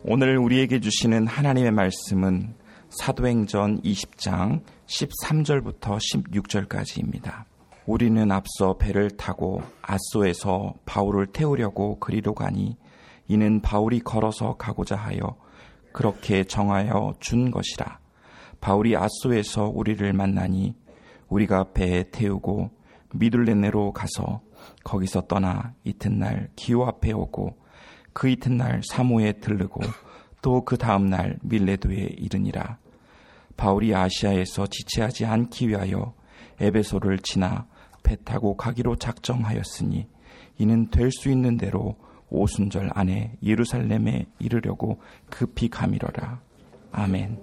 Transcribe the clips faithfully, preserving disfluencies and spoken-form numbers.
오늘 우리에게 주시는 하나님의 말씀은 사도행전 이십 장 십삼 절부터 십육 절까지입니다. 우리는 앞서 배를 타고 아소에서 바울을 태우려고 그리로 가니 이는 바울이 걸어서 가고자 하여 그렇게 정하여 준 것이라. 바울이 아소에서 우리를 만나니 우리가 배에 태우고 미둘레네로 가서 거기서 떠나 이튿날 기오 앞에 오고 그 이튿날 사모에 들르고 또 그 다음날 밀레도에 이르니라. 바울이 아시아에서 지체하지 않기 위하여 에베소를 지나 배 타고 가기로 작정하였으니 이는 될 수 있는 대로 오순절 안에 예루살렘에 이르려고 급히 가미러라. 아멘.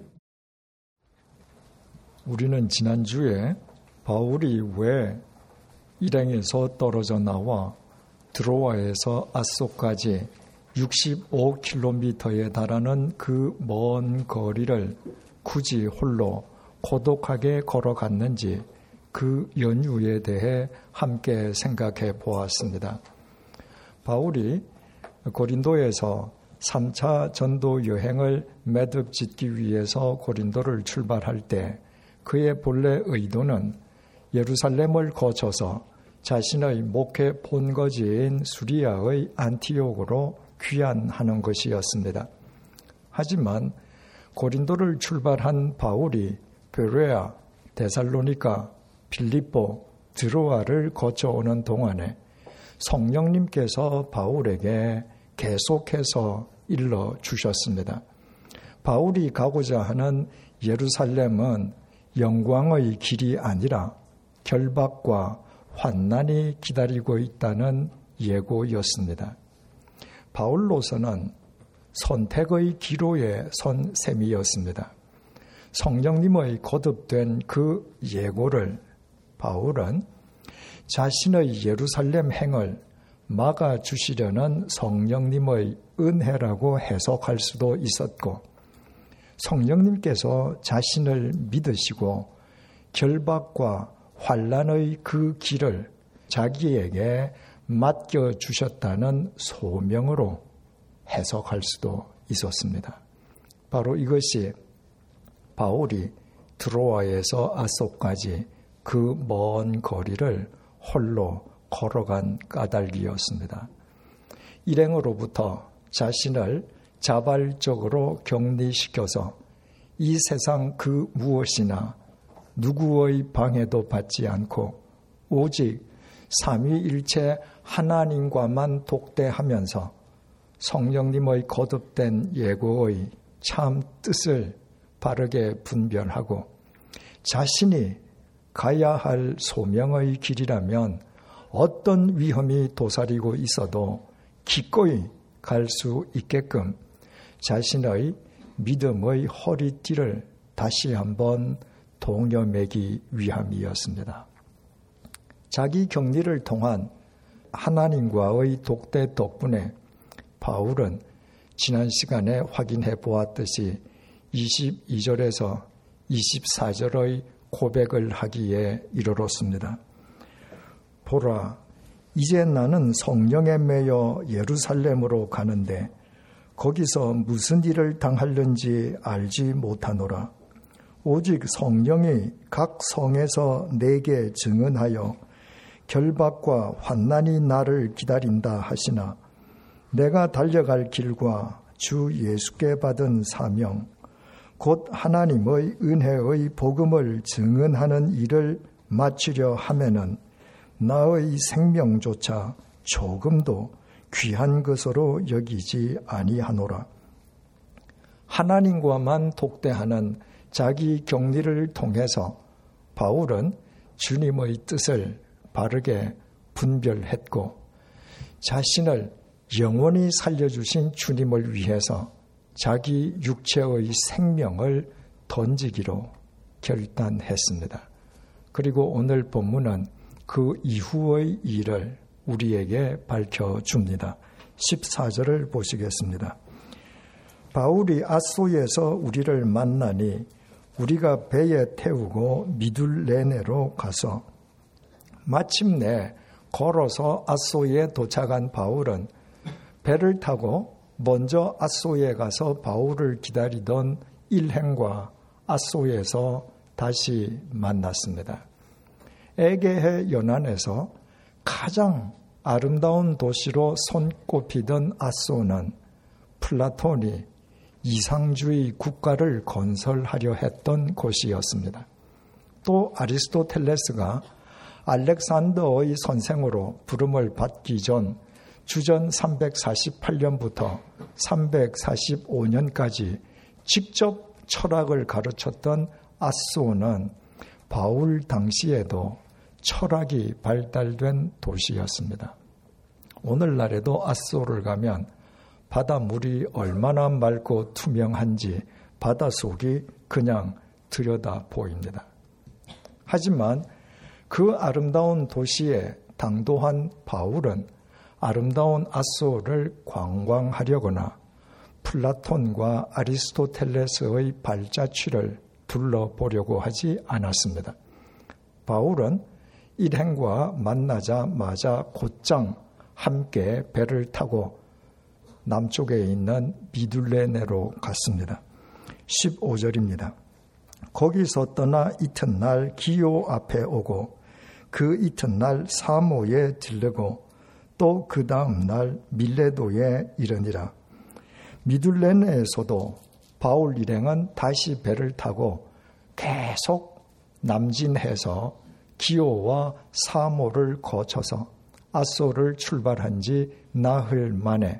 우리는 지난주에 바울이 왜 일행에서 떨어져 나와 드로아에서 아소까지 육십오 킬로미터에 달하는 그 먼 거리를 굳이 홀로 고독하게 걸어갔는지 그 연유에 대해 함께 생각해 보았습니다. 바울이 고린도에서 삼 차 전도 여행을 매듭짓기 위해서 고린도를 출발할 때 그의 본래 의도는 예루살렘을 거쳐서 자신의 목회 본거지인 수리아의 안티옥으로 귀환하는 것이었습니다. 하지만 고린도를 출발한 바울이 베레아, 데살로니가, 빌립보, 드로아를 거쳐오는 동안에 성령님께서 바울에게 계속해서 일러주셨습니다. 바울이 가고자 하는 예루살렘은 영광의 길이 아니라 결박과 환난이 기다리고 있다는 예고였습니다. 바울로서는 선택의 기로에 선 셈이었습니다. 성령님의 거듭된 그 예고를 바울은 자신의 예루살렘 행을 막아주시려는 성령님의 은혜라고 해석할 수도 있었고, 성령님께서 자신을 믿으시고 결박과 환난의 그 길을 자기에게 맡겨주셨다는 소명으로 해석할 수도 있었습니다. 바로 이것이 바울이 드로아에서 아소까지 그 먼 거리를 홀로 걸어간 까닭이었습니다. 일행으로부터 자신을 자발적으로 격리시켜서 이 세상 그 무엇이나 누구의 방해도 받지 않고 오직 삼위일체 하나님과만 독대하면서 성령님의 거듭된 예고의 참 뜻을 바르게 분별하고 자신이 가야 할 소명의 길이라면 어떤 위험이 도사리고 있어도 기꺼이 갈 수 있게끔 자신의 믿음의 허리띠를 다시 한번 동여매기 위함이었습니다. 자기 격리를 통한 하나님과의 독대 덕분에 바울은 지난 시간에 확인해 보았듯이 이십이 절에서 이십사 절의 고백을 하기에 이르렀습니다. 보라, 이제 나는 성령에 매여 예루살렘으로 가는데 거기서 무슨 일을 당하려는지 알지 못하노라. 오직 성령이 각 성에서 내게 증언하여 결박과 환난이 나를 기다린다 하시나 내가 달려갈 길과 주 예수께 받은 사명 곧 하나님의 은혜의 복음을 증언하는 일을 마치려 하면은 나의 생명조차 조금도 귀한 것으로 여기지 아니하노라. 하나님과만 독대하는 자기 격리를 통해서 바울은 주님의 뜻을 바르게 분별했고 자신을 영원히 살려주신 주님을 위해서 자기 육체의 생명을 던지기로 결단했습니다. 그리고 오늘 본문은 그 이후의 일을 우리에게 밝혀줍니다. 십사 절을 보시겠습니다. 바울이 아소에서 우리를 만나니 우리가 배에 태우고 미둘레네로 가서 마침내 걸어서 아소에 도착한 바울은 배를 타고 먼저 앗소에 가서 바울을 기다리던 일행과 앗소에서 다시 만났습니다. 에게해 연안에서 가장 아름다운 도시로 손꼽히던 앗소는 플라톤이 이상주의 국가를 건설하려 했던 곳이었습니다. 또 아리스토텔레스가 알렉산더의 선생으로 부름을 받기 전 주전 삼백사십팔 년부터 삼백사십오 년까지 직접 철학을 가르쳤던 앗소는 바울 당시에도 철학이 발달된 도시였습니다. 오늘날에도 앗소를 가면 바닷물이 얼마나 맑고 투명한지 바닷속이 그냥 들여다 보입니다. 하지만 그 아름다운 도시에 당도한 바울은 아름다운 앗소를 관광하려거나 플라톤과 아리스토텔레스의 발자취를 둘러보려고 하지 않았습니다. 바울은 일행과 만나자마자 곧장 함께 배를 타고 남쪽에 있는 미둘레네로 갔습니다. 십오 절입니다. 거기서 떠나 이튿날 기오 앞에 오고 그 이튿날 사모에 들르고 또 그 다음 날 밀레도에 이르니라. 미둘레네에서도 바울 일행은 다시 배를 타고 계속 남진해서 기오와 사모를 거쳐서 앗소를 출발한 지 나흘 만에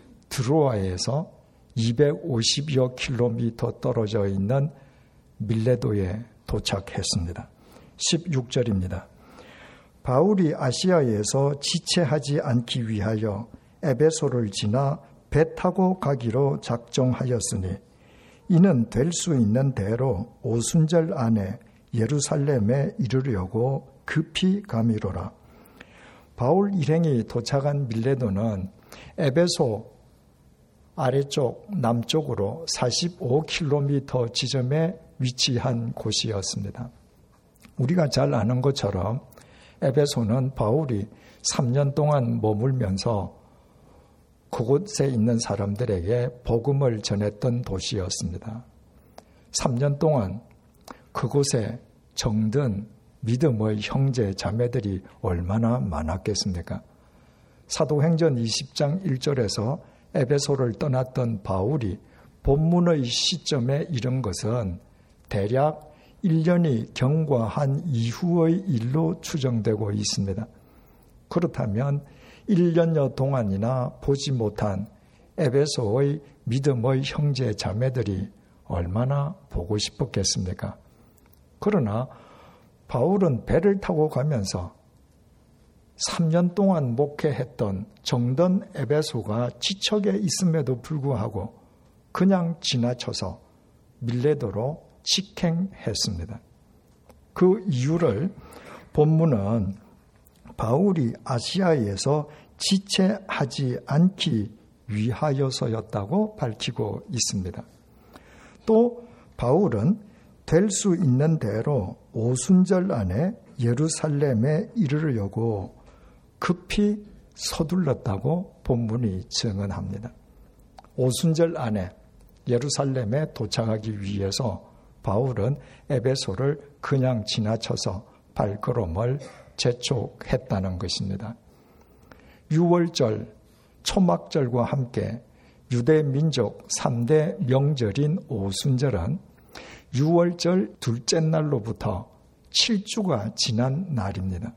드로아에서 이백오십여 킬로미터 떨어져 있는 밀레도에 도착했습니다. 십육 절입니다. 바울이 아시아에서 지체하지 않기 위하여 에베소를 지나 배 타고 가기로 작정하였으니 이는 될 수 있는 대로 오순절 안에 예루살렘에 이르려고 급히 가미로라. 바울 일행이 도착한 밀레도는 에베소 아래쪽 남쪽으로 사십오 킬로미터 지점에 위치한 곳이었습니다. 우리가 잘 아는 것처럼 에베소는 바울이 삼 년 동안 머물면서 그곳에 있는 사람들에게 복음을 전했던 도시였습니다. 삼 년 동안 그곳에 정든 믿음의 형제 자매들이 얼마나 많았겠습니까? 사도행전 이십 장 일 절에서 에베소를 떠났던 바울이 본문의 시점에 이른 것은 대략 일 년이 경과한 이후의 일로 추정되고 있습니다. 그렇다면 일 년여 동안이나 보지 못한 에베소의 믿음의 형제 자매들이 얼마나 보고 싶었겠습니까? 그러나 바울은 배를 타고 가면서 삼 년 동안 목회했던 정든 에베소가 지척에 있음에도 불구하고 그냥 지나쳐서 밀레도로 직행했습니다. 그 이유를 본문은 바울이 아시아에서 지체하지 않기 위하여서였다고 밝히고 있습니다. 또 바울은 될 수 있는 대로 오순절 안에 예루살렘에 이르려고 급히 서둘렀다고 본문이 증언합니다. 오순절 안에 예루살렘에 도착하기 위해서 바울은 에베소를 그냥 지나쳐서 발걸음을 재촉했다는 것입니다. 유월절, 초막절과 함께 유대 민족 삼 대 명절인 오순절은 유월절 둘째 날로부터 칠 주가 지난 날입니다.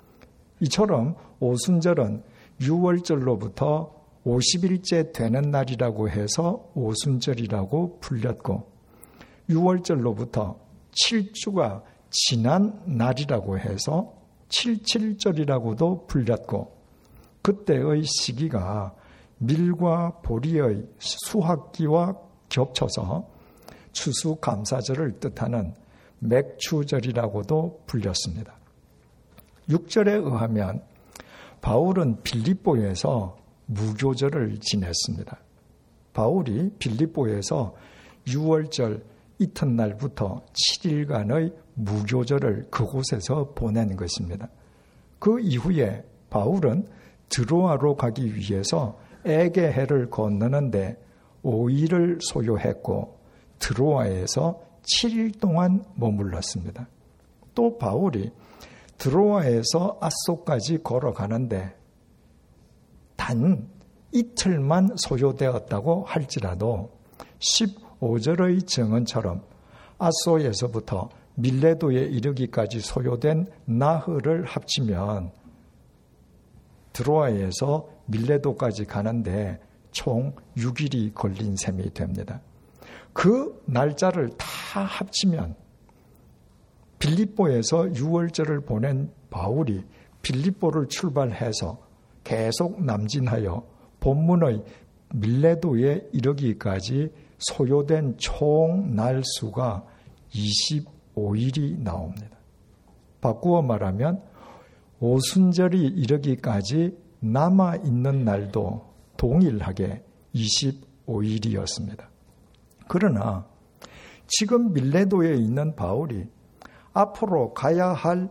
이처럼 오순절은 유월절로부터 오십 일째 되는 날이라고 해서 오순절이라고 불렸고 유월절로부터 칠 주가 지난 날이라고 해서 칠칠절이라고도 불렸고 그때의 시기가 밀과 보리의 수확기와 겹쳐서 추수감사절을 뜻하는 맥추절이라고도 불렸습니다. 육 절에 의하면 바울은 빌립보에서 무교절을 지냈습니다. 바울이 빌립보에서 유월절 이튿날부터 칠 일간의 무교절을 그곳에서 보낸 것입니다. 그 이후에 바울은 드로아로 가기 위해서 에게해를 건너는데 오 일을 소요했고 드로아에서 칠 일 동안 머물렀습니다. 또 바울이 드로아에서 아소까지 걸어가는데 단 이틀만 소요되었다고 할지라도 십오 절의 증언처럼 아소에서부터 밀레도에 이르기까지 소요된 나흘을 합치면 드로아에서 밀레도까지 가는데 총 육 일이 걸린 셈이 됩니다. 그 날짜를 다 합치면 빌립보에서 유월절을 보낸 바울이 빌립보를 출발해서 계속 남진하여 본문의 밀레도에 이르기까지 소요된 총 날수가 이십오 일이 나옵니다. 바꾸어 말하면 오순절이 이르기까지 남아있는 날도 동일하게 이십오 일이었습니다. 그러나 지금 밀레도에 있는 바울이 앞으로 가야 할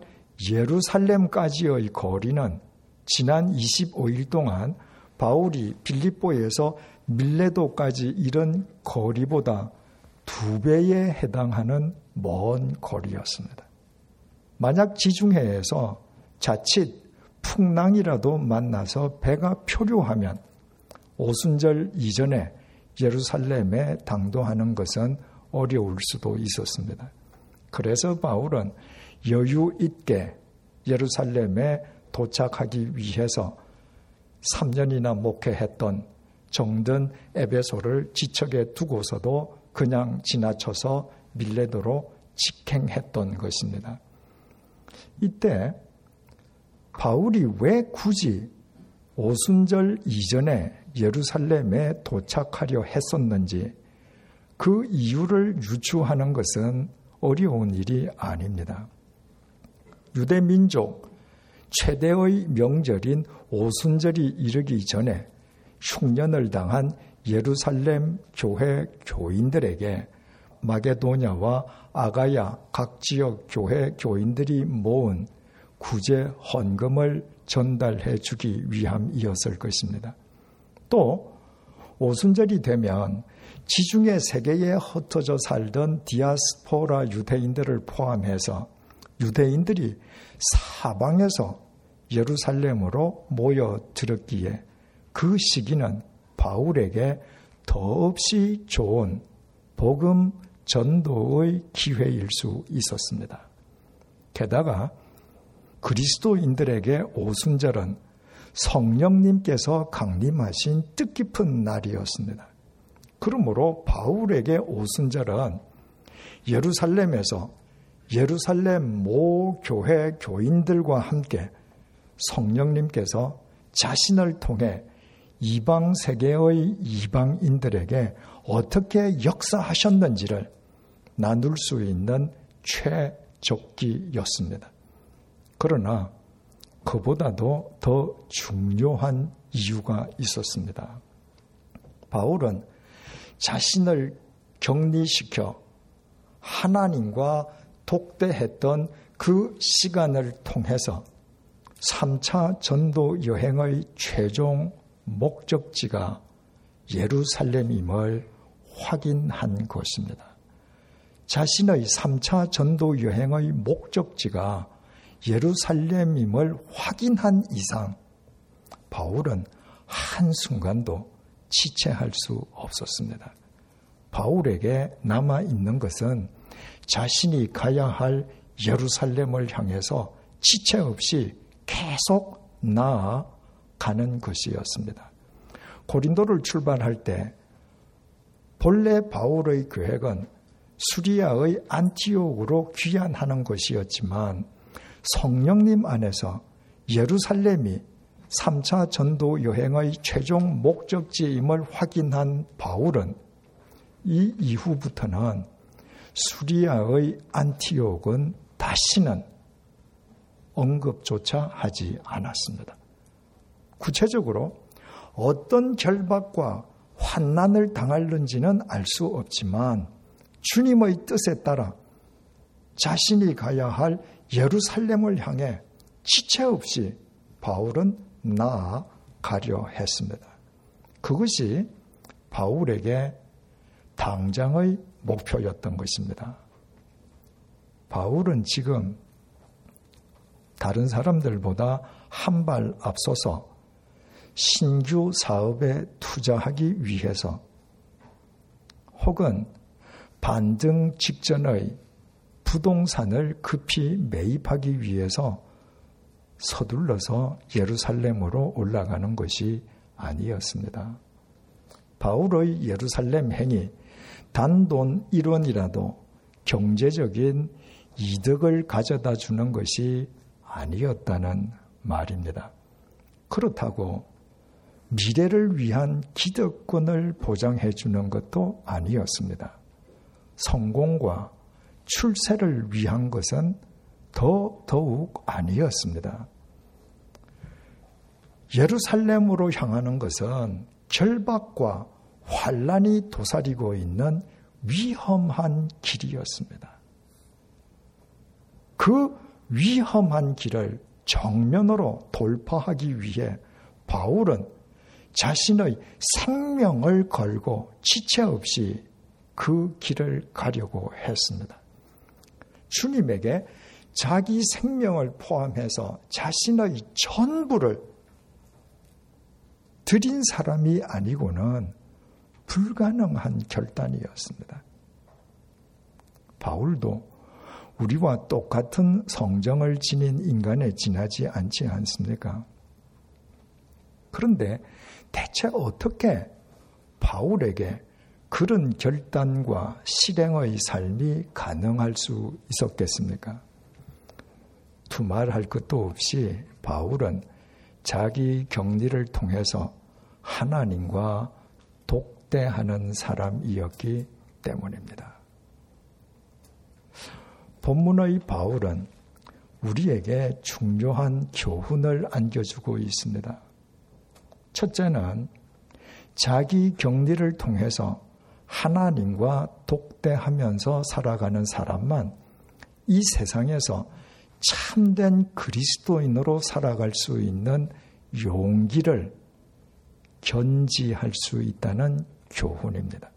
예루살렘까지의 거리는 지난 이십오 일 동안 바울이 빌립보에서 밀레도까지 이른 거리보다 두 배에 해당하는 먼 거리였습니다. 만약 지중해에서 자칫 풍랑이라도 만나서 배가 표류하면 오순절 이전에 예루살렘에 당도하는 것은 어려울 수도 있었습니다. 그래서 바울은 여유 있게 예루살렘에 도착하기 위해서 삼 년이나 목회했던 정든 에베소를 지척에 두고서도 그냥 지나쳐서 밀레도로 직행했던 것입니다. 이때 바울이 왜 굳이 오순절 이전에 예루살렘에 도착하려 했었는지 그 이유를 유추하는 것은 어려운 일이 아닙니다. 유대 민족 최대의 명절인 오순절이 이르기 전에 흉년을 당한 예루살렘 교회 교인들에게 마게도냐와 아가야 각 지역 교회 교인들이 모은 구제 헌금을 전달해 주기 위함이었을 것입니다. 또 오순절이 되면 지중해 세계에 흩어져 살던 디아스포라 유대인들을 포함해서 유대인들이 사방에서 예루살렘으로 모여들었기에 그 시기는 바울에게 더없이 좋은 복음 전도의 기회일 수 있었습니다. 게다가 그리스도인들에게 오순절은 성령님께서 강림하신 뜻깊은 날이었습니다. 그러므로 바울에게 오순절은 예루살렘에서 예루살렘 모 교회 교인들과 함께 성령님께서 자신을 통해 이방 세계의 이방인들에게 어떻게 역사하셨는지를 나눌 수 있는 최적기였습니다. 그러나 그보다도 더 중요한 이유가 있었습니다. 바울은 자신을 격리시켜 하나님과 독대했던 그 시간을 통해서 삼 차 전도 여행의 최종 목적지가 예루살렘임을 확인한 것입니다. 자신의 삼 차 전도 여행의 목적지가 예루살렘임을 확인한 이상 바울은 한순간도 지체할 수 없었습니다. 바울에게 남아있는 것은 자신이 가야 할 예루살렘을 향해서 지체 없이 계속 나아가는 것이었습니다. 고린도를 출발할 때 본래 바울의 계획은 수리아의 안티옥으로 귀환하는 것이었지만 성령님 안에서 예루살렘이 삼 차 전도 여행의 최종 목적지임을 확인한 바울은 이 이후부터는 수리아의 안티옥은 다시는 언급조차 하지 않았습니다. 구체적으로 어떤 결박과 환난을 당할는지는 알 수 없지만 주님의 뜻에 따라 자신이 가야 할 예루살렘을 향해 지체 없이 바울은 나아가려 했습니다. 그것이 바울에게 당장의 목표였던 것입니다. 바울은 지금 다른 사람들보다 한 발 앞서서 신규 사업에 투자하기 위해서 혹은 반등 직전의 부동산을 급히 매입하기 위해서 서둘러서 예루살렘으로 올라가는 것이 아니었습니다. 바울의 예루살렘 행이 단돈 일 원이라도 경제적인 이득을 가져다 주는 것이 아니었다는 말입니다. 그렇다고 미래를 위한 기득권을 보장해 주는 것도 아니었습니다. 성공과 출세를 위한 것은 더 더욱 아니었습니다. 예루살렘으로 향하는 것은 결박과 환란이 도사리고 있는 위험한 길이었습니다. 그 위험한 길을 정면으로 돌파하기 위해 바울은 자신의 생명을 걸고 지체 없이 그 길을 가려고 했습니다. 주님에게 자기 생명을 포함해서 자신의 전부를 드린 사람이 아니고는 불가능한 결단이었습니다. 바울도 우리와 똑같은 성정을 지닌 인간에 지나지 않지 않습니까? 그런데 대체 어떻게 바울에게 그런 결단과 실행의 삶이 가능할 수 있었겠습니까? 두말할 것도 없이 바울은 자기 격리를 통해서 하나님과 독대하는 사람이었기 때문입니다. 본문의 바울은 우리에게 중요한 교훈을 안겨주고 있습니다. 첫째는 자기 격리를 통해서 하나님과 독대하면서 살아가는 사람만 이 세상에서 참된 그리스도인으로 살아갈 수 있는 용기를 견지할 수 있다는 교훈입니다.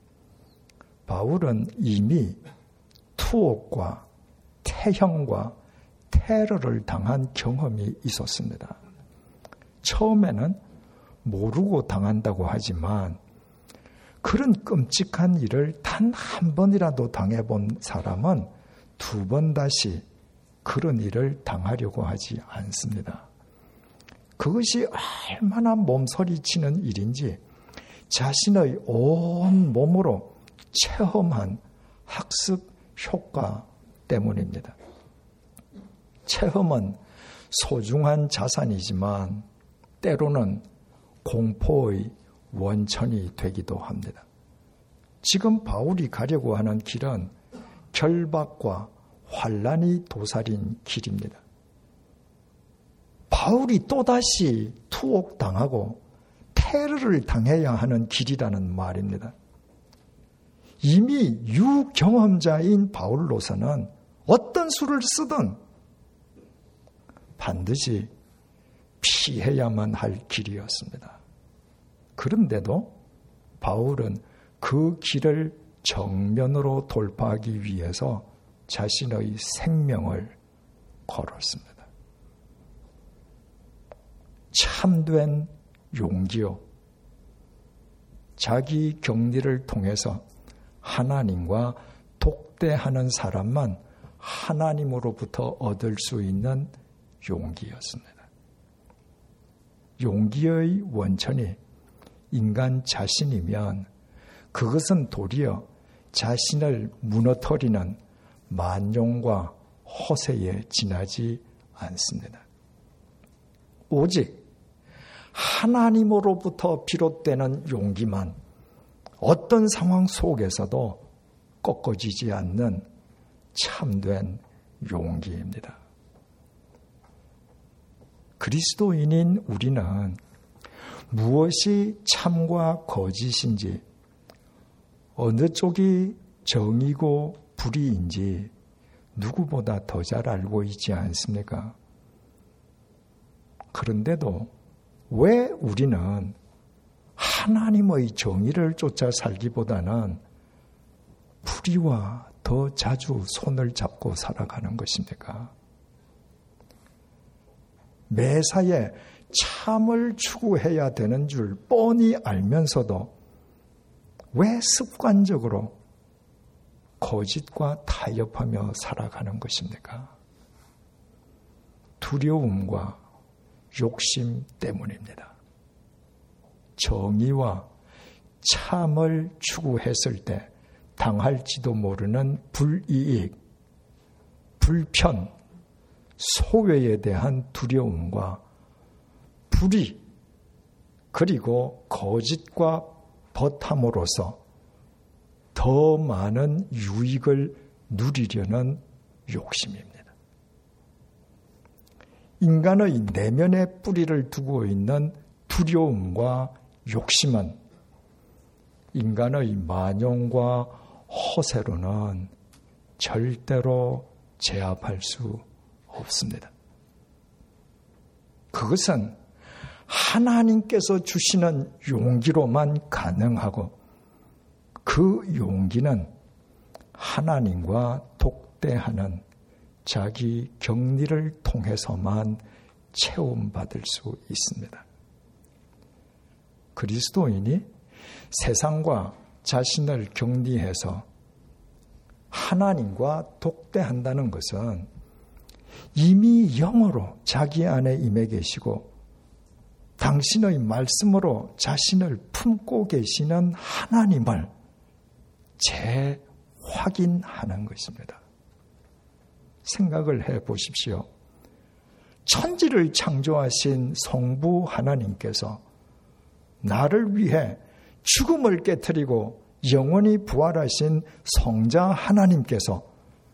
바울은 이미 투옥과 태형과 테러를 당한 경험이 있었습니다. 처음에는 모르고 당한다고 하지만 그런 끔찍한 일을 단 한 번이라도 당해본 사람은 두 번 다시 그런 일을 당하려고 하지 않습니다. 그것이 얼마나 몸서리치는 일인지 자신의 온 몸으로 체험한 학습 효과 때문입니다. 체험은 소중한 자산이지만 때로는 공포의 원천이 되기도 합니다. 지금 바울이 가려고 하는 길은 결박과 환란이 도사린 길입니다. 바울이 또다시 투옥당하고 테러를 당해야 하는 길이라는 말입니다. 이미 유경험자인 바울로서는 어떤 수를 쓰든 반드시 피해야만 할 길이었습니다. 그런데도 바울은 그 길을 정면으로 돌파하기 위해서 자신의 생명을 걸었습니다. 참된 용기요. 자기 격리를 통해서 하나님과 독대하는 사람만 하나님으로부터 얻을 수 있는 용기였습니다. 용기의 원천이 인간 자신이면 그것은 도리어 자신을 무너뜨리는 만용과 허세에 지나지 않습니다. 오직 하나님으로부터 비롯되는 용기만 어떤 상황 속에서도 꺾어지지 않는 참된 용기입니다. 그리스도인인 우리는 무엇이 참과 거짓인지, 어느 쪽이 정이고 불의인지 누구보다 더 잘 알고 있지 않습니까? 그런데도 왜 우리는 하나님의 정의를 쫓아 살기보다는 불의와 더 자주 손을 잡고 살아가는 것입니까? 매사에 참을 추구해야 되는 줄 뻔히 알면서도 왜 습관적으로 거짓과 타협하며 살아가는 것입니까? 두려움과 욕심 때문입니다. 정의와 참을 추구했을 때 당할지도 모르는 불이익, 불편, 소외에 대한 두려움과 불의, 그리고 거짓과 벗함으로써 더 많은 유익을 누리려는 욕심입니다. 인간의 내면에 뿌리를 두고 있는 두려움과 욕심은 인간의 만용과 허세로는 절대로 제압할 수 없습니다. 그것은 하나님께서 주시는 용기로만 가능하고 그 용기는 하나님과 독대하는 자기 격리를 통해서만 체험받을 수 있습니다. 그리스도인이 세상과 자신을 격리해서 하나님과 독대한다는 것은 이미 영으로 자기 안에 임해 계시고 당신의 말씀으로 자신을 품고 계시는 하나님을 재확인하는 것입니다. 생각을 해 보십시오. 천지를 창조하신 성부 하나님께서 나를 위해 죽음을 깨트리고 영원히 부활하신 성자 하나님께서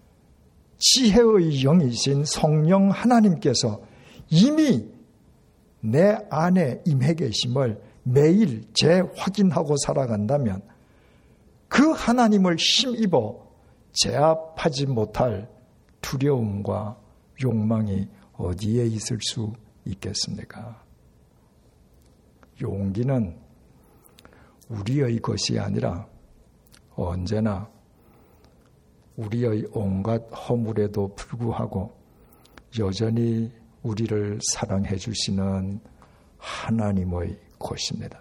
지혜의 영이신 성령 하나님께서 이미 내 안에 임해 계심을 매일 재확인하고 살아간다면 그 하나님을 힘입어 제압하지 못할 두려움과 욕망이 어디에 있을 수 있겠습니까? 용기는 우리의 것이 아니라 언제나 우리의 온갖 허물에도 불구하고 여전히 우리를 사랑해 주시는 하나님의 것입니다.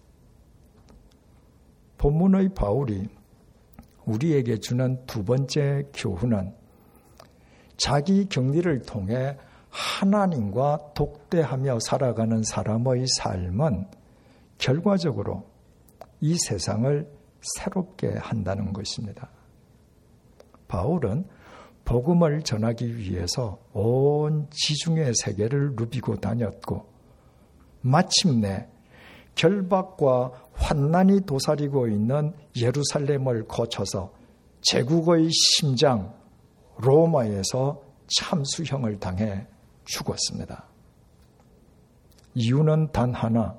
본문의 바울이 우리에게 주는 두 번째 교훈은 자기 격리를 통해 하나님과 독대하며 살아가는 사람의 삶은 결과적으로 이 세상을 새롭게 한다는 것입니다. 바울은 복음을 전하기 위해서 온 지중해 세계를 누비고 다녔고 마침내 결박과 환난이 도사리고 있는 예루살렘을 거쳐서 제국의 심장 로마에서 참수형을 당해 죽었습니다. 이유는 단 하나,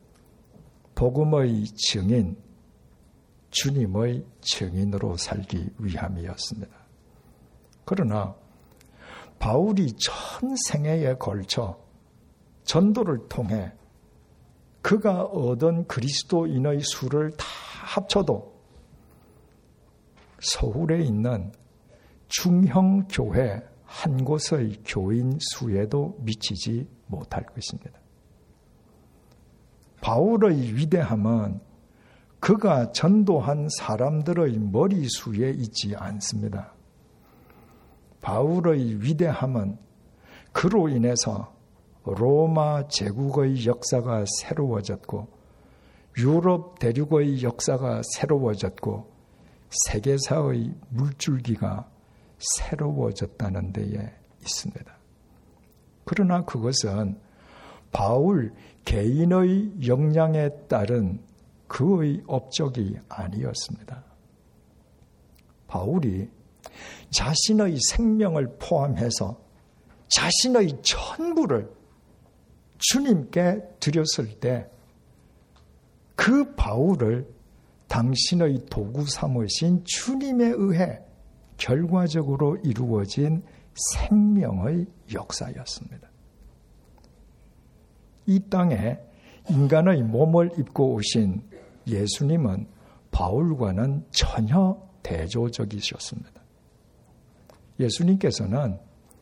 복음의 증인, 주님의 증인으로 살기 위함이었습니다. 그러나 바울이 전생애에 걸쳐 전도를 통해 그가 얻은 그리스도인의 수를 다 합쳐도 서울에 있는 중형교회 한 곳의 교인 수에도 미치지 못할 것입니다. 바울의 위대함은 그가 전도한 사람들의 머리수에 있지 않습니다. 바울의 위대함은 그로 인해서 로마 제국의 역사가 새로워졌고 유럽 대륙의 역사가 새로워졌고 세계사의 물줄기가 새로워졌다는 데에 있습니다. 그러나 그것은 바울 개인의 역량에 따른 그의 업적이 아니었습니다. 바울이 자신의 생명을 포함해서 자신의 전부를 주님께 드렸을 때 그 바울을 당신의 도구 삼으신 주님에 의해 결과적으로 이루어진 생명의 역사였습니다. 이 땅에 인간의 몸을 입고 오신 예수님은 바울과는 전혀 대조적이셨습니다. 예수님께서는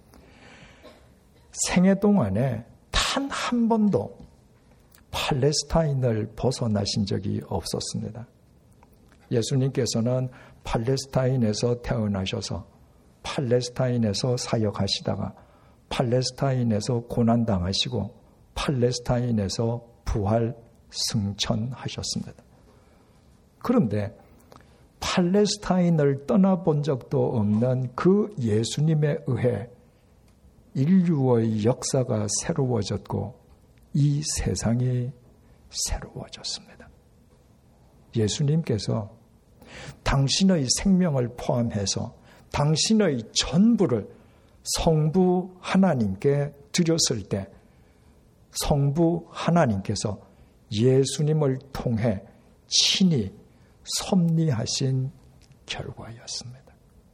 생애 동안에 단 한 번도 팔레스타인을 벗어나신 적이 없었습니다. 예수님께서는 팔레스타인에서 태어나셔서 팔레스타인에서 사역하시다가 팔레스타인에서 고난당하시고 팔레스타인에서 부활 승천하셨습니다. 그런데 팔레스타인을 떠나본 적도 없는 그 예수님에 의해 인류의 역사가 새로워졌고 이 세상이 새로워졌습니다. 예수님께서 당신의 생명을 포함해서 당신의 전부를 성부 하나님께 드렸을 때 성부 하나님께서 예수님을 통해 친히 섭리하신 결과였습니다.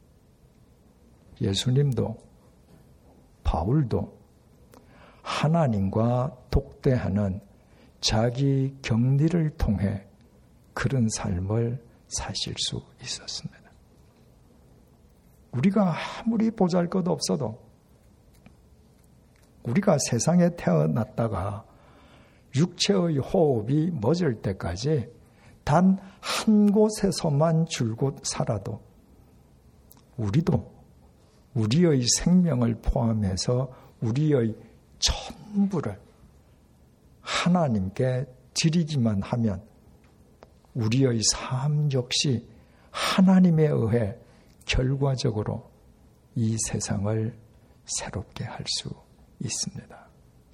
예수님도 바울도 하나님과 독대하는 자기 격리를 통해 그런 삶을 사실 수 있었습니다. 우리가 아무리 보잘것 없어도 우리가 세상에 태어났다가 육체의 호흡이 멎을 때까지 단 한 곳에서만 줄곧 살아도 우리도 우리의 생명을 포함해서 우리의 전부를 하나님께 드리기만 하면 우리의 삶 역시 하나님에 의해 결과적으로 이 세상을 새롭게 할 수 있습니다.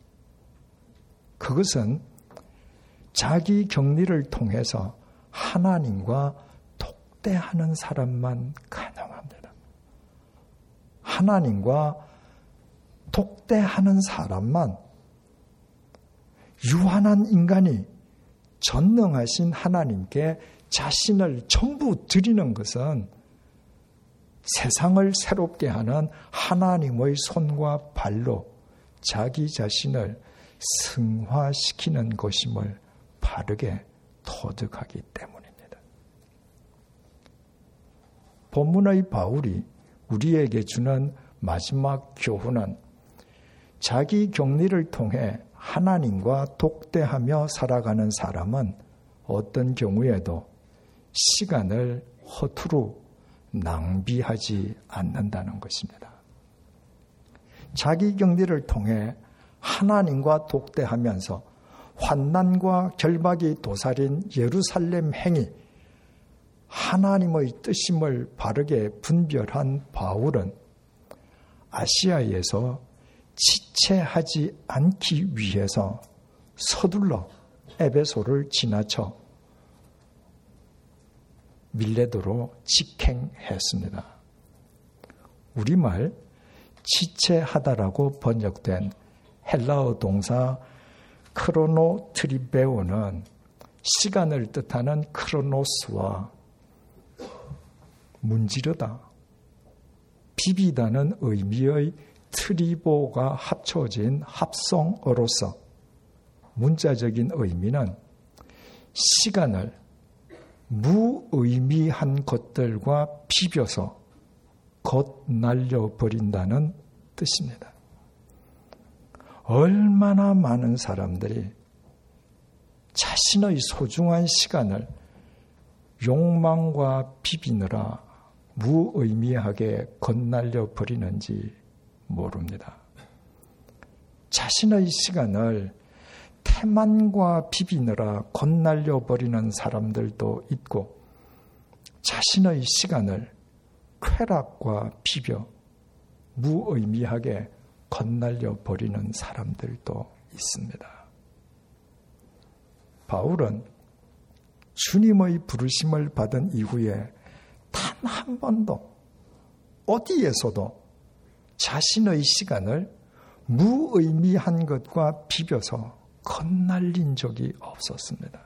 그것은 자기 격리를 통해서 하나님과 독대하는 사람만 가능합니다. 하나님과 독대하는 사람만 유한한 인간이 전능하신 하나님께 자신을 전부 드리는 것은 세상을 새롭게 하는 하나님의 손과 발로 자기 자신을 승화시키는 것임을 바르게 터득하기 때문입니다. 본문의 바울이 우리에게 주는 마지막 교훈은 자기 격리를 통해 하나님과 독대하며 살아가는 사람은 어떤 경우에도 시간을 허투루 낭비하지 않는다는 것입니다. 자기 격리를 통해 하나님과 독대하면서 환난과 결박이 도사린 예루살렘 행이 하나님의 뜻임을 바르게 분별한 바울은 아시아에서 지체하지 않기 위해서 서둘러 에베소를 지나쳐 밀레도로 직행했습니다. 우리말 지체하다라고 번역된 헬라어 동사 크로노트리베오는 시간을 뜻하는 크로노스와 문지르다, 비비다는 의미의 트리보가 합쳐진 합성어로서 문자적인 의미는 시간을 무의미한 것들과 비벼서 겉날려버린다는 뜻입니다. 얼마나 많은 사람들이 자신의 소중한 시간을 욕망과 비비느라 무의미하게 겉날려버리는지 모릅니다. 자신의 시간을 태만과 비비느라 겉날려버리는 사람들도 있고 자신의 시간을 쾌락과 비벼 무의미하게 겉날려버리는 사람들도 있습니다. 바울은 주님의 부르심을 받은 이후에 단 한 번도 어디에서도 자신의 시간을 무의미한 것과 비벼서 겉날린 적이 없었습니다.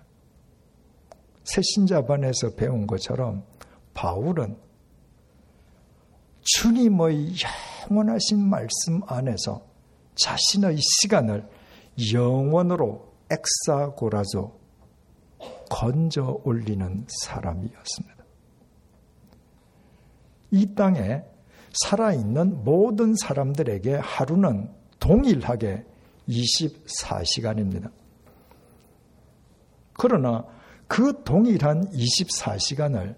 새신자반에서 배운 것처럼 바울은 주님의 영원하신 말씀 안에서 자신의 시간을 영원으로 엑사고라조, 건져 올리는 사람이었습니다. 이 땅에 살아있는 모든 사람들에게 하루는 동일하게 이십사 시간입니다. 그러나 그 동일한 이십사 시간을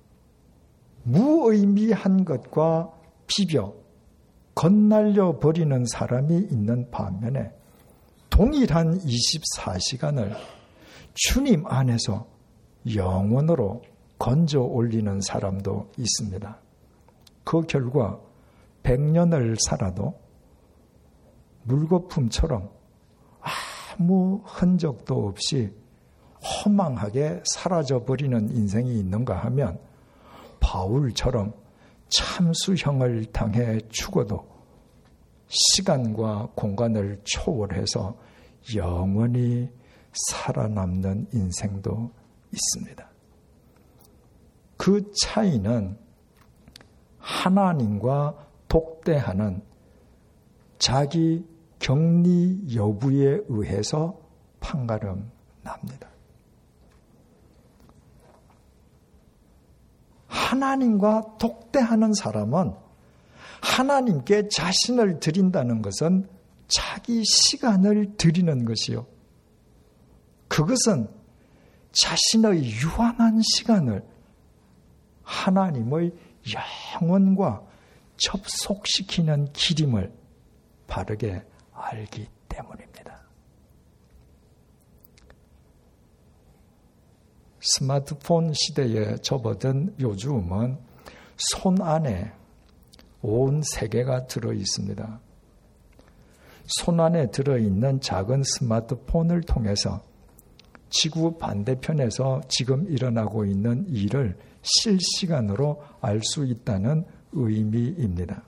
무의미한 것과 비벼 건날려 버리는 사람이 있는 반면에 동일한 이십사 시간을 주님 안에서 영원으로 건져 올리는 사람도 있습니다. 그 결과 백 년을 살아도 물거품처럼 아무 흔적도 없이 허망하게 사라져버리는 인생이 있는가 하면 바울처럼 참수형을 당해 죽어도 시간과 공간을 초월해서 영원히 살아남는 인생도 있습니다. 그 차이는 하나님과 독대하는 자기 격리 여부에 의해서 판가름 납니다. 하나님과 독대하는 사람은 하나님께 자신을 드린다는 것은 자기 시간을 드리는 것이요. 그것은 자신의 유한한 시간을 하나님의 영원과 접속시키는 길임을 바르게 알기 때문입니다. 스마트폰 시대에 접어든 요즘은 손 안에 온 세계가 들어 있습니다. 손 안에 들어있는 작은 스마트폰을 통해서 지구 반대편에서 지금 일어나고 있는 일을 실시간으로 알 수 있다는 의미입니다.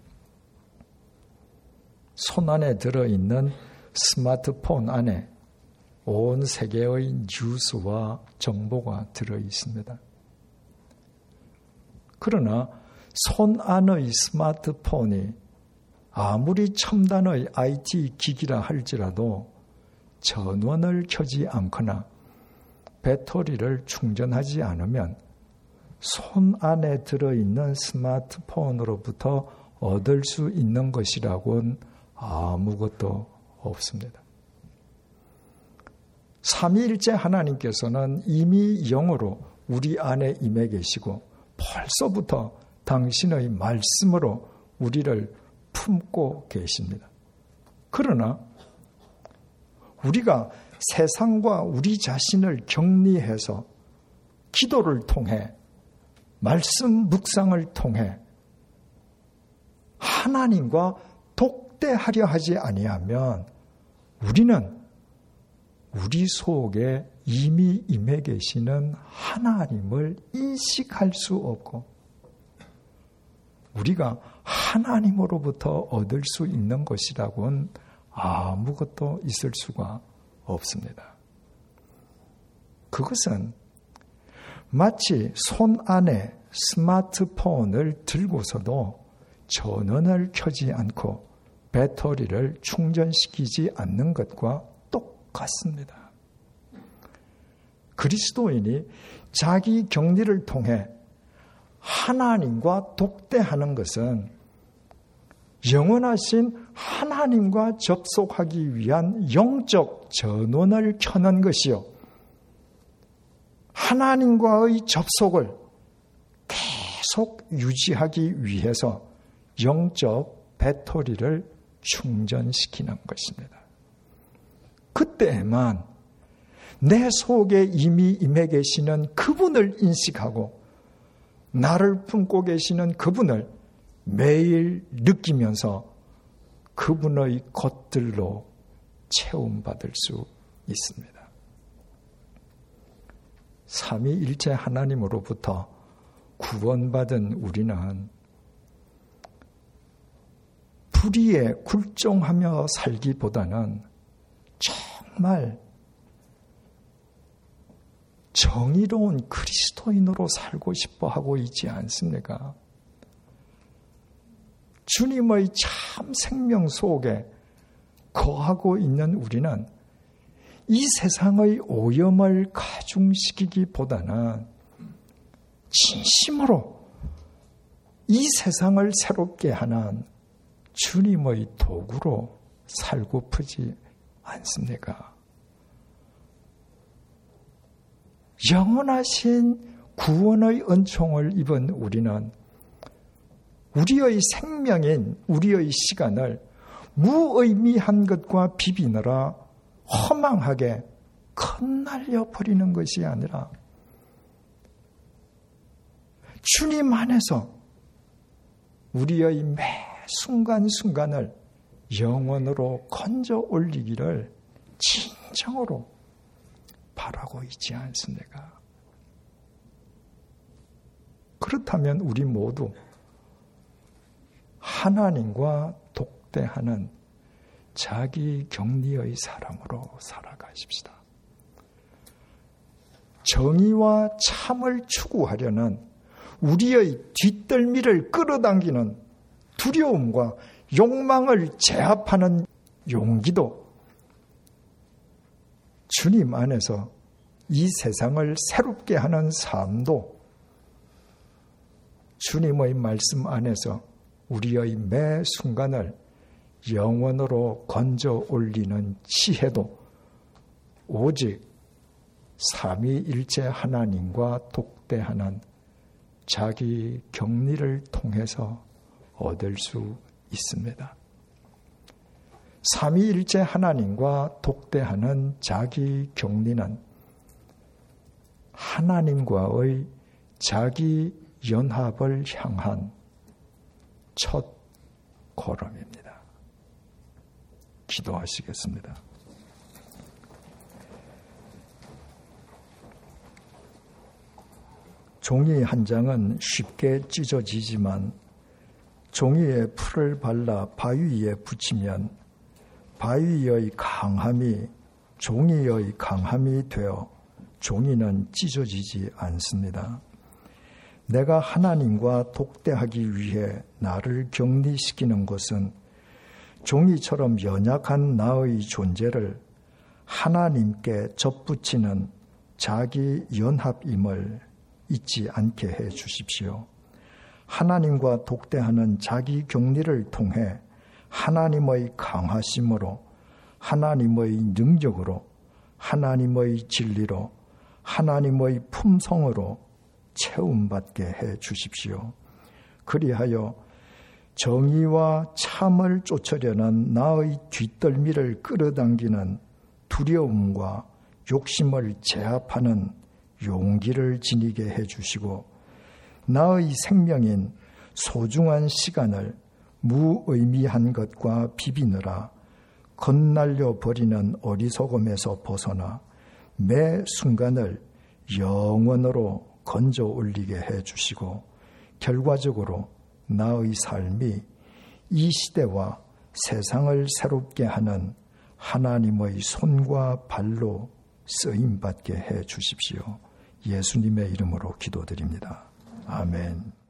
손 안에 들어있는 스마트폰 안에 온 세계의 뉴스와 정보가 들어 있습니다. 그러나 손 안의 스마트폰이 아무리 첨단의 아이티 기기라 할지라도 전원을 켜지 않거나 배터리를 충전하지 않으면 손 안에 들어있는 스마트폰으로부터 얻을 수 있는 것이라고는 아무것도 없습니다. 삼위일체 하나님께서는 이미 영으로 우리 안에 임해 계시고 벌써부터 당신의 말씀으로 우리를 품고 계십니다. 그러나 우리가 세상과 우리 자신을 격리해서 기도를 통해 말씀 묵상을 통해 하나님과 독대하려 하지 아니하면 우리는 우리 속에 이미 임해 계시는 하나님을 인식할 수 없고 우리가 하나님으로부터 얻을 수 있는 것이라고는 아무것도 있을 수가 없습니다. 그것은 마치 손 안에 스마트폰을 들고서도 전원을 켜지 않고 배터리를 충전시키지 않는 것과 똑같습니다. 그리스도인이 자기 격리를 통해 하나님과 독대하는 것은 영원하신 하나님과 접속하기 위한 영적 전원을 켜는 것이요. 하나님과의 접속을 계속 유지하기 위해서 영적 배터리를 충전시키는 것입니다. 그때에만 내 속에 이미 임해 계시는 그분을 인식하고 나를 품고 계시는 그분을 매일 느끼면서 그분의 것들로 채움받을 수 있습니다. 삼위일체 하나님으로부터 구원받은 우리는 불의에 굴종하며 살기보다는 정말 정의로운 그리스도인으로 살고 싶어 하고 있지 않습니까? 주님의 참 생명 속에 거하고 있는 우리는 이 세상의 오염을 가중시키기보다는 진심으로 이 세상을 새롭게 하는 주님의 도구로 살고프지 않습니까? 영원하신 구원의 은총을 입은 우리는 우리의 생명인 우리의 시간을 무의미한 것과 비비느라 허망하게 흩날려 버리는 것이 아니라 주님 안에서 우리의 매 순간순간을 영원으로 건져 올리기를 진정으로 바라고 있지 않습니까? 그렇다면 우리 모두 하나님과 독대하는 자기 격리의 사람으로 살아가십시다. 정의와 참을 추구하려는 우리의 뒷덜미를 끌어당기는 두려움과 욕망을 제압하는 용기도 주님 안에서 이 세상을 새롭게 하는 삶도 주님의 말씀 안에서 우리의 매 순간을 영원으로 건져 올리는 지혜도 오직 삼위일체 하나님과 독대하는 자기 격리를 통해서 얻을 수 있습니다. 삼위일체 하나님과 독대하는 자기 격리는 하나님과의 자기 연합을 향한 첫 걸음입니다. 기도하시겠습니다. 종이 한 장은 쉽게 찢어지지만 종이에 풀을 발라 바위 위에 붙이면 바위의 강함이 종이의 강함이 되어 종이는 찢어지지 않습니다. 내가 하나님과 독대하기 위해 나를 격리시키는 것은 종이처럼 연약한 나의 존재를 하나님께 접붙이는 자기 연합임을 잊지 않게 해 주십시오. 하나님과 독대하는 자기 격리를 통해 하나님의 강하심으로, 하나님의 능력으로, 하나님의 진리로, 하나님의 품성으로 채움받게 해 주십시오. 그리하여 정의와 참을 쫓으려는 나의 뒷덜미를 끌어당기는 두려움과 욕심을 제압하는 용기를 지니게 해 주시고 나의 생명인 소중한 시간을 무의미한 것과 비비느라 흩날려 버리는 어리석음에서 벗어나 매 순간을 영원으로 건져 올리게 해 주시고 결과적으로 나의 삶이 이 시대와 세상을 새롭게 하는 하나님의 손과 발로 쓰임받게 해 주십시오. 예수님의 이름으로 기도드립니다. 아멘.